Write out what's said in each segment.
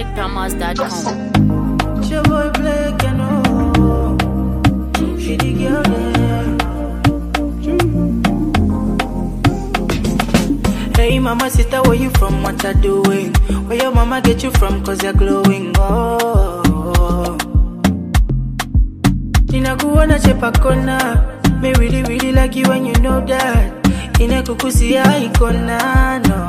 ZPromos.com. It's your boy Blake, you know. She the girl there. Hey mama, sister, where you from? What you doing? Where your mama get you from? Cause you're glowing. Oh. Ninakuona chepa kona. Me really like you and you know that. Inakukusi ya ikona, no.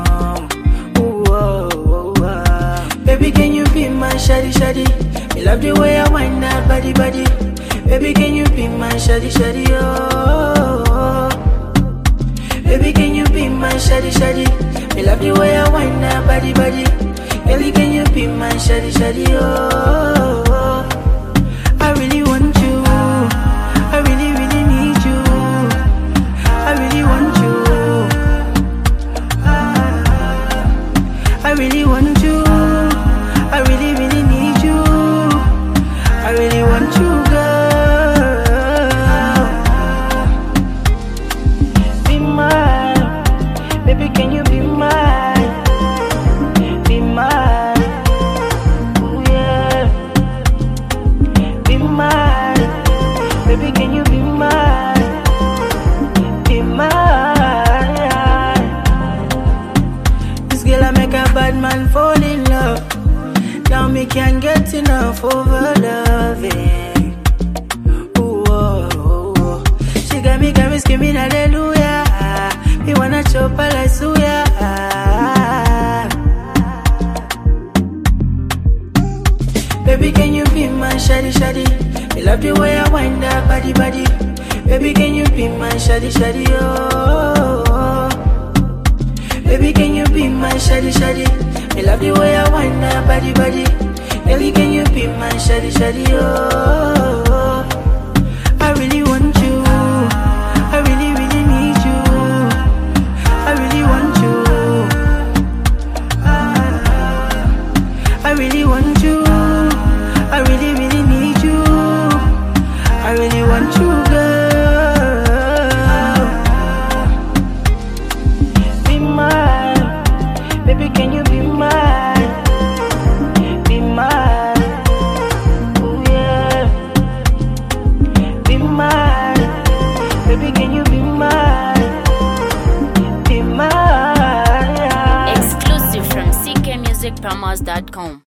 Baby, can you be my shawty? Me love the way I wind that body. Baby, can you be my shawty? Oh. Baby, can you be my shawty? Me love the way I wind that body. Baby, can you be my shawty? Oh. I really want you. I really need you. I really want you. I really want you. I really need you. I really want you, girl. Be mine, baby. Can you be mine? Be mine, ooh yeah. Be mine, baby. Can you be mine? Be mine. This girl I make a bad man fall in love. Now me can't get enough over loving. Ooh, oh, oh. She got me screaming hallelujah. Me wanna chop her like suya. Baby, can you be my shawty? Me love the way I wind that body. Baby, can you be my shawty? Oh. Baby, can you be my shawty? Me love the way I wind that body. Baby, can you be my shawty? Oh.